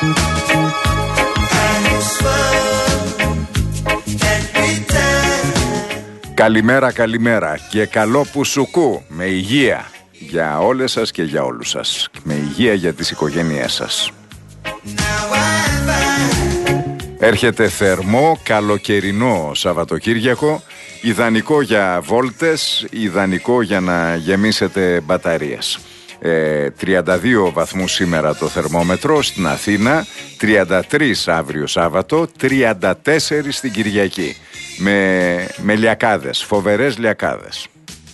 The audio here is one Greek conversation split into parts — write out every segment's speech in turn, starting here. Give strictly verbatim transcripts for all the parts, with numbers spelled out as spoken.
Καλημέρα, καλημέρα και καλό πουσουκού με υγεία για όλες σας και για όλους σας. Με υγεία για τις οικογένειές σας. Έρχεται θερμό, καλοκαιρινό Σαββατοκύριακο, ιδανικό για βόλτες, ιδανικό για να γεμίσετε μπαταρίες. Ε, τριάντα δύο βαθμούς σήμερα το θερμόμετρο στην Αθήνα, τριάντα τρία αύριο Σάββατο, τριάντα τέσσερα στην Κυριακή. Με, με λιακάδες, φοβερές λιακάδες.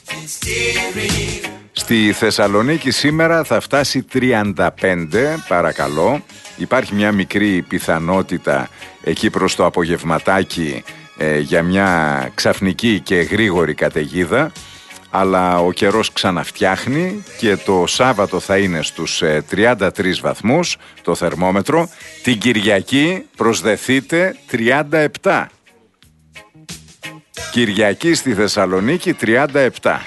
Στη Θεσσαλονίκη σήμερα θα φτάσει τριάντα πέντε, παρακαλώ. Υπάρχει μια μικρή πιθανότητα εκεί προς το απογευματάκι ε, για μια ξαφνική και γρήγορη καταιγίδα, αλλά ο καιρός ξαναφτιάχνει και το Σάββατο θα είναι στους ε, τριάντα τρεις βαθμούς το θερμόμετρο. Την Κυριακή προσδεθείτε τριάντα επτά. Κυριακή στη Θεσσαλονίκη τριάντα επτά.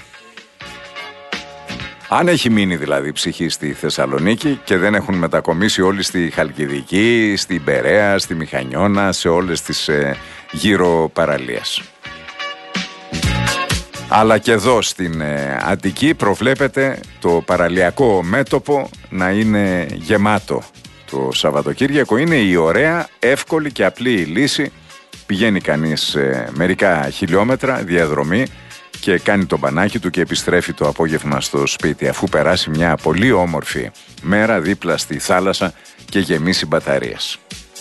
Αν έχει μείνει δηλαδή ψυχή στη Θεσσαλονίκη και δεν έχουν μετακομίσει όλοι στη Χαλκιδική, στην Περαία, στη Μηχανιώνα, σε όλες τις ε, γύρω παραλίες. Αλλά και εδώ στην ε, Αττική προβλέπεται το παραλιακό μέτωπο να είναι γεμάτο το Σαββατοκύριακο. Είναι η ωραία, εύκολη και απλή λύση. Πηγαίνει κανείς ε, μερικά χιλιόμετρα διαδρομή και κάνει το μπανάκι του και επιστρέφει το απόγευμα στο σπίτι, αφού περάσει μια πολύ όμορφη μέρα δίπλα στη θάλασσα και γεμίσει μπαταρίες.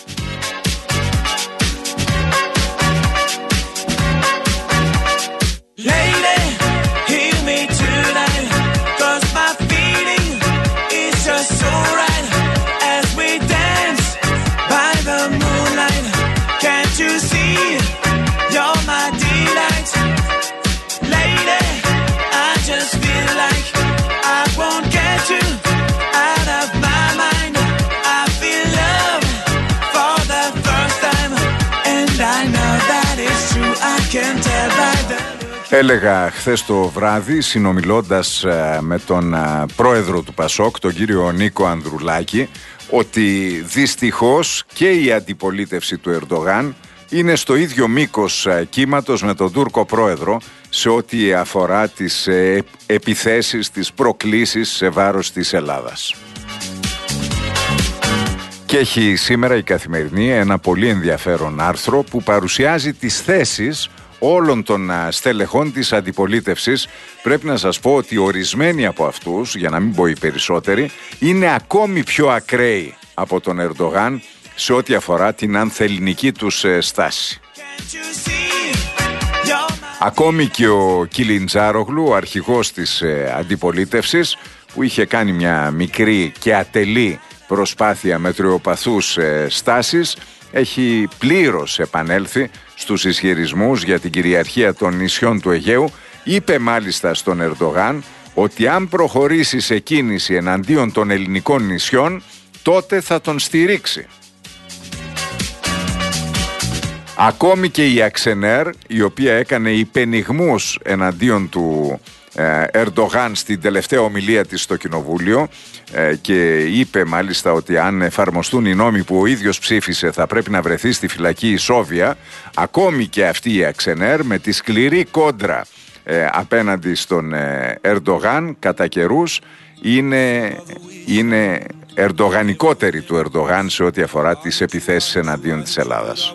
Έλεγα χθες το βράδυ, συνομιλώντας με τον πρόεδρο του Πασόκ, τον κύριο Νίκο Ανδρουλάκη, ότι δυστυχώς και η αντιπολίτευση του Ερντογάν είναι στο ίδιο μήκος κύματος με τον Τούρκο πρόεδρο σε ό,τι αφορά τις επιθέσεις, τις προκλήσεις σε βάρος της Ελλάδας. Και έχει σήμερα η Καθημερινή ένα πολύ ενδιαφέρον άρθρο που παρουσιάζει τις θέσεις όλων των στελεχών της αντιπολίτευσης. Πρέπει να σας πω ότι ορισμένοι από αυτούς, για να μην πω οι περισσότεροι, είναι ακόμη πιο ακραίοι από τον Ερντογάν σε ό,τι αφορά την ανθελληνική τους στάση. Ακόμη και ο Κιλιντζάρογλου, ο αρχηγός της αντιπολίτευσης, που είχε κάνει μια μικρή και ατελή προσπάθεια μετριοπαθούς στάσης, έχει πλήρως επανέλθει στους ισχυρισμούς για την κυριαρχία των νησιών του Αιγαίου. Είπε μάλιστα στον Ερντογάν ότι αν προχωρήσει σε κίνηση εναντίον των ελληνικών νησιών, τότε θα τον στηρίξει. Ακόμη και η Αξενέρ, η οποία έκανε υπενιγμούς εναντίον του Ερντογάν στην τελευταία ομιλία της στο Κοινοβούλιο και είπε μάλιστα ότι αν εφαρμοστούν οι νόμοι που ο ίδιος ψήφισε θα πρέπει να βρεθεί στη φυλακή η Σόβια. Ακόμη και αυτή η Αξενέρ, με τη σκληρή κόντρα ε, απέναντι στον ε, Ερντογάν κατά καιρούς, είναι, είναι ερντογανικότερη του Ερντογάν σε ό,τι αφορά τις επιθέσεις εναντίον της Ελλάδας.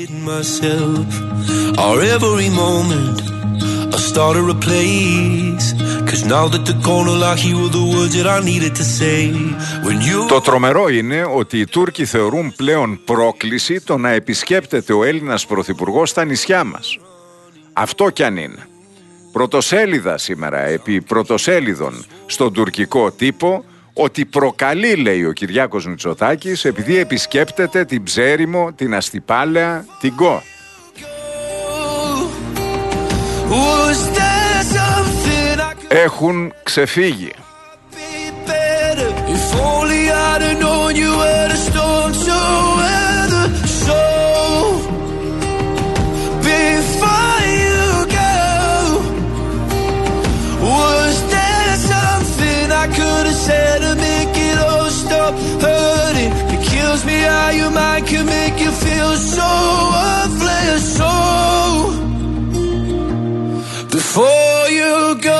I started a place, 'cause now that the corner lock, you were the words that I needed to say. When you... Το τρομερό είναι ότι οι Τούρκοι θεωρούν πλέον πρόκληση το να επισκέπτεται ο Έλληνας πρωθυπουργός στα νησιά μας. Αυτό κι αν είναι. Πρωτοσέλιδα σήμερα, επί πρωτοσέλιδων στον τουρκικό τύπο, ότι προκαλεί, λέει ο Κυριάκος Μητσοτάκης, επειδή επισκέπτεται την Ψέριμο, την Αστυπάλαια, την Κο. Έχουν ξεφύγει. tells me how your mind can make you feel so worthless. So before you go,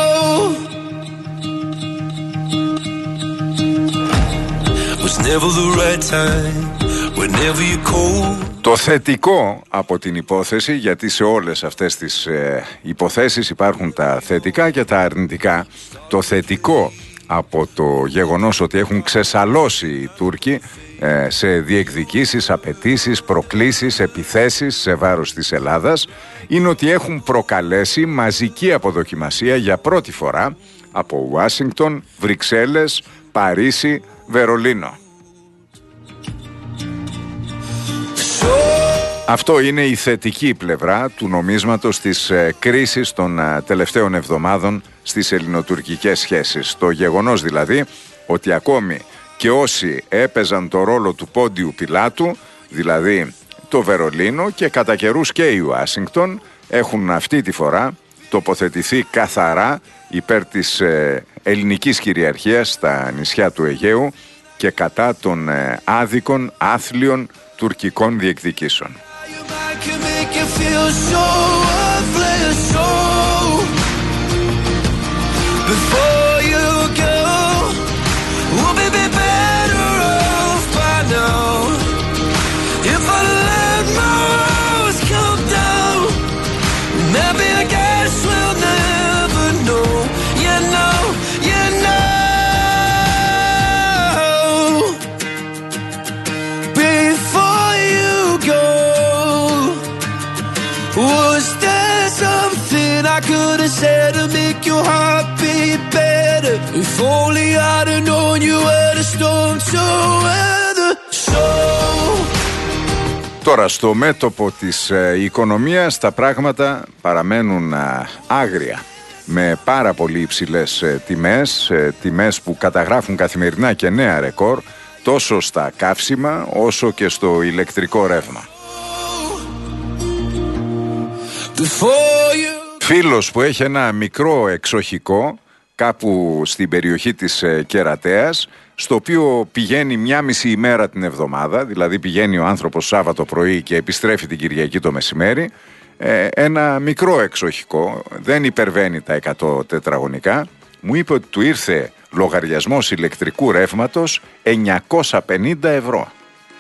was never the right time, whenever you call. Το θετικό από την υπόθεση, γιατί σε όλες αυτές τις ε, υποθέσεις υπάρχουν τα θετικά και τα αρνητικά. Το θετικό από το γεγονός ότι έχουν ξεσαλώσει οι Τούρκοι ε, σε διεκδικήσεις, απαιτήσεις, προκλήσεις, επιθέσεις σε βάρος της Ελλάδας είναι ότι έχουν προκαλέσει μαζική αποδοκιμασία για πρώτη φορά από Ουάσιγκτον, Βρυξέλλες, Παρίσι, Βερολίνο. Αυτό είναι η θετική πλευρά του νομίσματος της ε, κρίσης των ε, τελευταίων εβδομάδων στις ελληνοτουρκικές σχέσεις. Το γεγονός δηλαδή ότι ακόμη και όσοι έπαιζαν το ρόλο του πόντιου πιλάτου, δηλαδή το Βερολίνο και κατά καιρούς και η Ουάσιγκτον, έχουν αυτή τη φορά τοποθετηθεί καθαρά υπέρ της ε, ελληνικής κυριαρχίας στα νησιά του Αιγαίου και κατά των ε, άδικων, άθλιων τουρκικών διεκδικήσεων. Can make you feel so worthless. So before you go, we'll be better off by now. If I let my walls come down, maybe I guess we'll never know. You know, you know. Before you go, was there something I could have said to make your heart beat better? If only I'd have known you were the storm to weather. So Τώρα στο μέτωπο της ε, οικονομίας τα πράγματα παραμένουν α, άγρια, με πάρα πολύ υψηλές ε, τιμές, ε, τιμές που καταγράφουν καθημερινά και νέα ρεκόρ τόσο στα καύσιμα όσο και στο ηλεκτρικό ρεύμα. Φίλος που έχει ένα μικρό εξοχικό κάπου στην περιοχή της ε, Κερατέας, στο οποίο πηγαίνει μια μισή ημέρα την εβδομάδα, δηλαδή πηγαίνει ο άνθρωπος Σάββατο πρωί και επιστρέφει την Κυριακή το μεσημέρι, ε, ένα μικρό εξοχικό, δεν υπερβαίνει τα εκατό τετραγωνικά, μου είπε ότι του ήρθε λογαριασμός ηλεκτρικού ρεύματος εννιακόσια πενήντα ευρώ.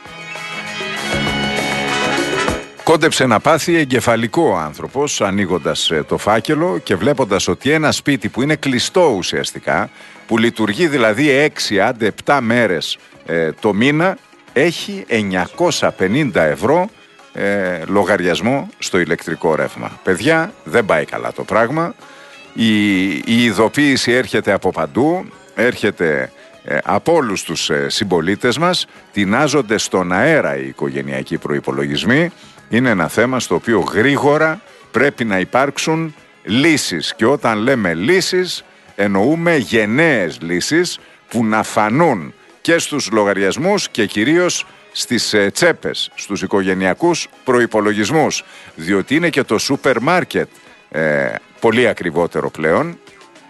Κόντεψε να πάθει εγκεφαλικό ο άνθρωπος ανοίγοντας το φάκελο και βλέποντας ότι ένα σπίτι που είναι κλειστό ουσιαστικά, που λειτουργεί δηλαδή έξι άντε επτά μέρες ε, το μήνα, έχει εννιακόσια πενήντα ευρώ ε, λογαριασμό στο ηλεκτρικό ρεύμα. Παιδιά, δεν πάει καλά το πράγμα. Η, η ειδοποίηση έρχεται από παντού, έρχεται ε, από όλους τους ε, συμπολίτες μας, τεινάζονται στον αέρα οι οικογενειακοί προϋπολογισμοί. Είναι ένα θέμα στο οποίο γρήγορα πρέπει να υπάρξουν λύσεις. Και όταν λέμε λύσεις, εννοούμε γενναίες λύσεις που να φανούν και στους λογαριασμούς και κυρίως στις ε, τσέπες, στους οικογενειακούς προϋπολογισμούς. Διότι είναι και το σούπερ μάρκετ ε, πολύ ακριβότερο πλέον.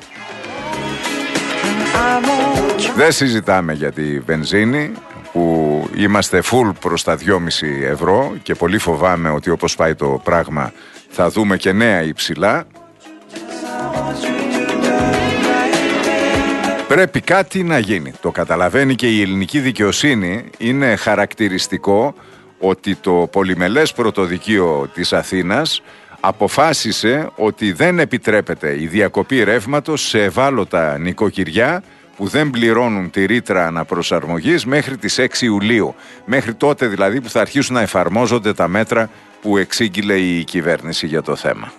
Δεν συζητάμε για τη βενζίνη, που είμαστε full προς τα δυόμισι ευρώ και πολύ φοβάμαι ότι όπως πάει το πράγμα θα δούμε και νέα υψηλά. Πρέπει κάτι να γίνει. Το καταλαβαίνει και η ελληνική δικαιοσύνη. Είναι χαρακτηριστικό ότι το πολυμελές πρωτοδικείο της Αθήνας αποφάσισε ότι δεν επιτρέπεται η διακοπή ρεύματος σε ευάλωτα νοικοκυριά που δεν πληρώνουν τη ρήτρα αναπροσαρμογής μέχρι τις έξι Ιουλίου. Μέχρι τότε δηλαδή που θα αρχίσουν να εφαρμόζονται τα μέτρα που εξήγηλε η κυβέρνηση για το θέμα.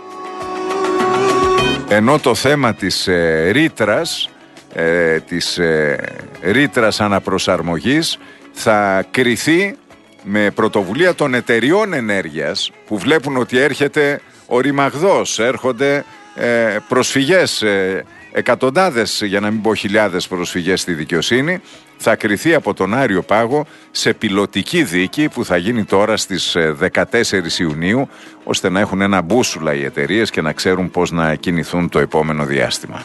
Ενώ το θέμα της ε, ρήτρας, ε, της ε, ρήτρας αναπροσαρμογής θα κριθεί με πρωτοβουλία των εταιριών ενέργειας που βλέπουν ότι έρχεται ο ρημαγδός, έρχονται ε, προσφυγές, ε, εκατοντάδες για να μην πω χιλιάδες προσφυγές στη δικαιοσύνη. Θα κριθεί από τον Άριο Πάγο σε πιλωτική δίκη που θα γίνει τώρα στις δεκατέσσερις Ιουνίου, ώστε να έχουν ένα μπούσουλα οι εταιρείες και να ξέρουν πώς να κινηθούν το επόμενο διάστημα.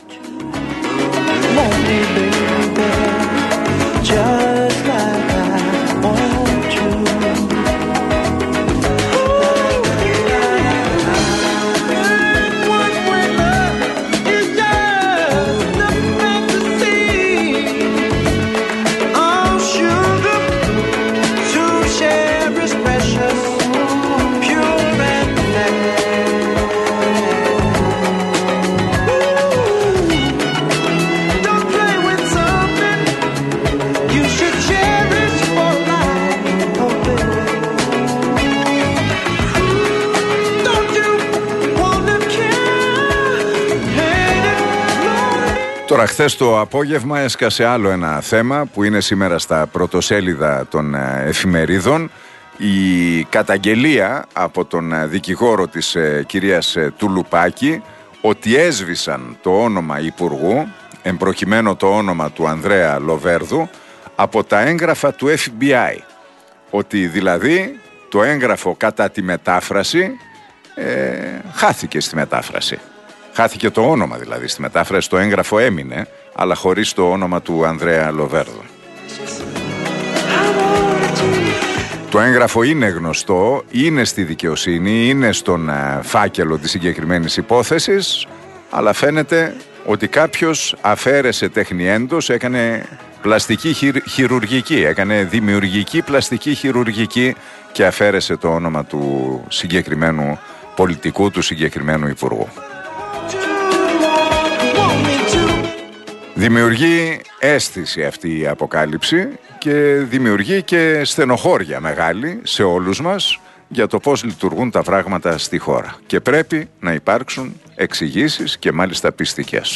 Τώρα χθες το απόγευμα έσκασε άλλο ένα θέμα που είναι σήμερα στα πρωτοσέλιδα των εφημερίδων. Η καταγγελία από τον δικηγόρο της ε, κυρίας Τουλουπάκη ότι έσβησαν το όνομα υπουργού, εμπροκειμένο το όνομα του Ανδρέα Λοβέρδου, από τα έγγραφα του εφ μπι άι. Ότι δηλαδή το έγγραφο κατά τη μετάφραση ε, χάθηκε στη μετάφραση. Χάθηκε το όνομα δηλαδή στη μετάφραση, το έγγραφο έμεινε, αλλά χωρίς το όνομα του Ανδρέα Λοβέρδου. Το έγγραφο είναι γνωστό, είναι στη δικαιοσύνη, είναι στον φάκελο της συγκεκριμένης υπόθεσης, αλλά φαίνεται ότι κάποιος αφαίρεσε τεχνιέντος, έκανε πλαστική χειρ, χειρουργική, έκανε δημιουργική πλαστική χειρουργική και αφαίρεσε το όνομα του συγκεκριμένου πολιτικού, του συγκεκριμένου υπουργού. Δημιουργεί αίσθηση αυτή η αποκάλυψη και δημιουργεί και στενοχώρια μεγάλη σε όλους μας για το πώς λειτουργούν τα πράγματα στη χώρα. Και πρέπει να υπάρξουν εξηγήσεις και μάλιστα πιστικές.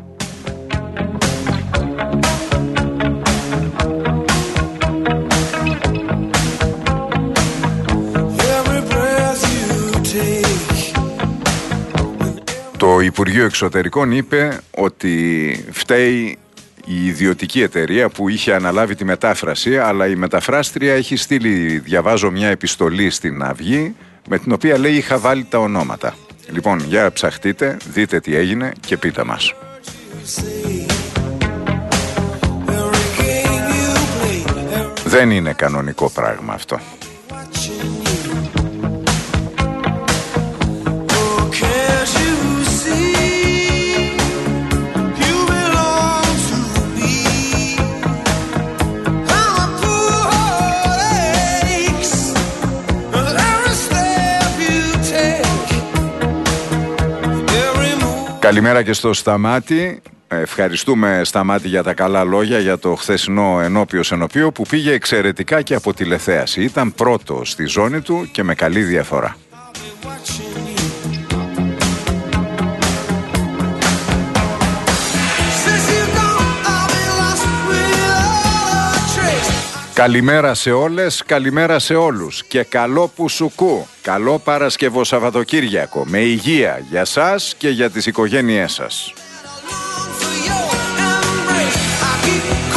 Το Υπουργείο Εξωτερικών είπε ότι φταίει η ιδιωτική εταιρεία που είχε αναλάβει τη μετάφραση, αλλά η μεταφράστρια έχει στείλει, διαβάζω μια επιστολή στην Αυγή, με την οποία λέει είχα βάλει τα ονόματα. Λοιπόν, για ψαχτείτε, δείτε τι έγινε και πείτε μας. Δεν είναι κανονικό πράγμα αυτό. Καλημέρα και στο Σταμάτη. Ευχαριστούμε Σταμάτη για τα καλά λόγια για το χθεσινό ενώπιος ενωπίο που πήγε εξαιρετικά και από τηλεθέαση. Ήταν πρώτο στη ζώνη του και με καλή διαφορά. Καλημέρα σε όλες, καλημέρα σε όλους και καλό Πουσουκού, καλό Παρασκευό Σαββατοκύριακο, με υγεία για σας και για τις οικογένειές σας.